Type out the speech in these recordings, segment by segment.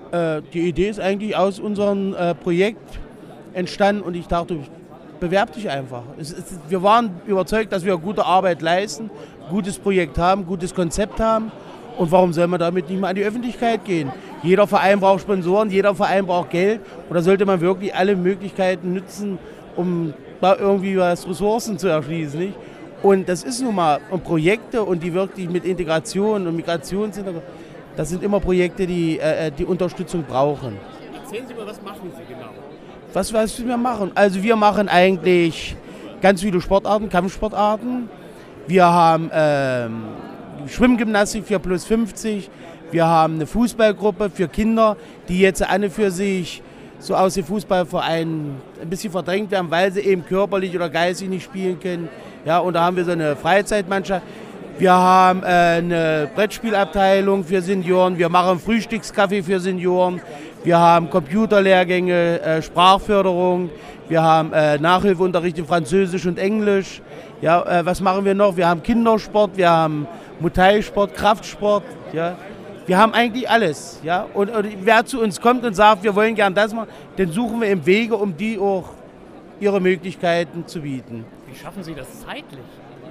Die Idee ist eigentlich aus unserem Projekt entstanden und ich dachte, bewerb dich einfach. Wir waren überzeugt, dass wir gute Arbeit leisten, gutes Projekt haben, gutes Konzept haben und warum soll man damit nicht mal an die Öffentlichkeit gehen? Jeder Verein braucht Sponsoren, jeder Verein braucht Geld und da sollte man wirklich alle Möglichkeiten nutzen, um da irgendwie was Ressourcen zu erschließen. Nicht? Und das ist nun mal und Projekte und die wirklich mit Integration und Migrationshintergrund, das sind immer Projekte, die die Unterstützung brauchen. Erzählen Sie mal, was machen Sie genau? Was wir machen? Also wir machen eigentlich ganz viele Sportarten, Kampfsportarten. Wir haben Schwimmgymnastik für plus 50. Wir haben eine Fußballgruppe für Kinder, die jetzt alle für sich so aus dem Fußballverein ein bisschen verdrängt werden, weil sie eben körperlich oder geistig nicht spielen können. Ja, und da haben wir so eine Freizeitmannschaft. Wir haben eine Brettspielabteilung für Senioren. Wir machen Frühstückskaffee für Senioren. Wir haben Computerlehrgänge, Sprachförderung. Wir haben Nachhilfeunterricht in Französisch und Englisch. Ja, was machen wir noch? Wir haben Kindersport, wir haben Muay Thai-Sport, Kraftsport. Ja. Wir haben eigentlich alles. Ja. Und wer zu uns kommt und sagt, wir wollen gern das machen, dann suchen wir im Wege, um die auch ihre Möglichkeiten zu bieten. Wie schaffen Sie das zeitlich?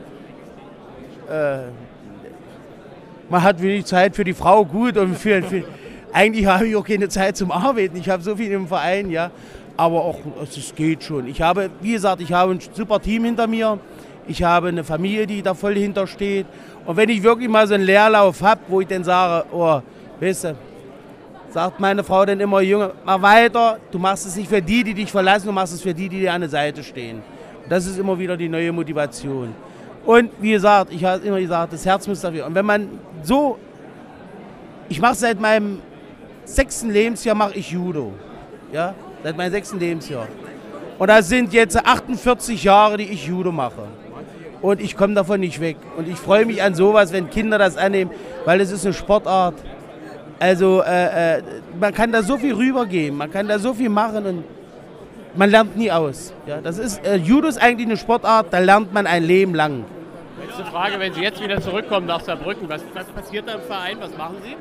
Man hat wenig Zeit für die Frau, gut, und eigentlich habe ich auch keine Zeit zum Arbeiten. Ich habe so viel im Verein, ja, aber auch es geht schon. Ich habe, wie gesagt, ich habe ein super Team hinter mir. Ich habe eine Familie, die da voll hintersteht. Und wenn ich wirklich mal so einen Leerlauf habe, wo ich dann sage, oh, weißt du, sagt meine Frau dann immer, Junge, mach weiter, du machst es nicht für die, die dich verlassen, du machst es für die, die dir an der Seite stehen. Und das ist immer wieder die neue Motivation. Und wie gesagt, ich habe immer gesagt, das Herz muss dafür. Und wenn man so, ich mache seit meinem 6. Lebensjahr mache ich Judo. Ja, seit meinem 6. Lebensjahr. Und das sind jetzt 48 Jahre, die ich Judo mache. Und ich komme davon nicht weg. Und ich freue mich an sowas, wenn Kinder das annehmen, weil es ist eine Sportart. Also man kann da so viel rübergehen, man kann da so viel machen und man lernt nie aus. Ja, das ist, Judo ist eigentlich eine Sportart, da lernt man ein Leben lang. Letzte Frage, wenn Sie jetzt wieder zurückkommen nach Saarbrücken, was passiert da im Verein, was machen Sie?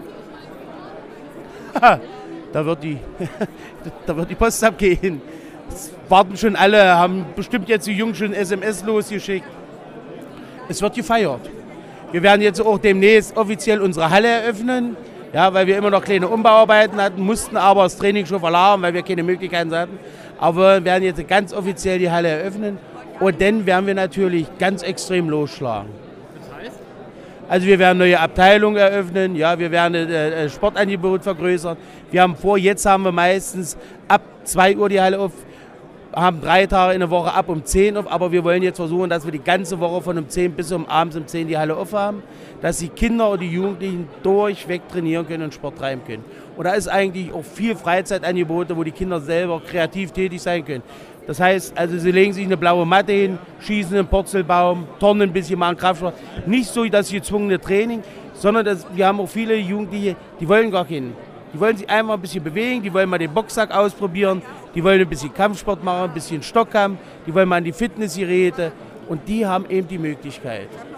Da wird die Post abgehen. Das warten schon alle, haben bestimmt jetzt die Jungs schon SMS losgeschickt. Es wird gefeiert. Wir werden jetzt auch demnächst offiziell unsere Halle eröffnen, ja, weil wir immer noch kleine Umbauarbeiten hatten, mussten aber das Training schon verlagern, weil wir keine Möglichkeiten hatten. Aber wir werden jetzt ganz offiziell die Halle eröffnen und dann werden wir natürlich ganz extrem losschlagen. Das heißt? Also wir werden neue Abteilungen eröffnen, ja, wir werden das Sportangebot vergrößern. Wir haben vor, jetzt haben wir meistens ab 2 Uhr die Halle auf, haben 3 Tage in der Woche ab um 10 auf, aber wir wollen jetzt versuchen, dass wir die ganze Woche von um 10 bis abends um 10 die Halle auf haben, dass die Kinder und die Jugendlichen durchweg trainieren können und Sport treiben können. Und da ist eigentlich auch viel Freizeitangebote, wo die Kinder selber kreativ tätig sein können. Das heißt, also sie legen sich eine blaue Matte hin, schießen einen Purzelbaum, turnen ein bisschen, machen Kraftsport. Nicht so das gezwungene Training, sondern wir haben auch viele Jugendliche, die wollen gar keinen. Die wollen sich einfach ein bisschen bewegen, die wollen mal den Boxsack ausprobieren, die wollen ein bisschen Kampfsport machen, ein bisschen Stockkampf, die wollen mal an die Fitnessgeräte und die haben eben die Möglichkeit.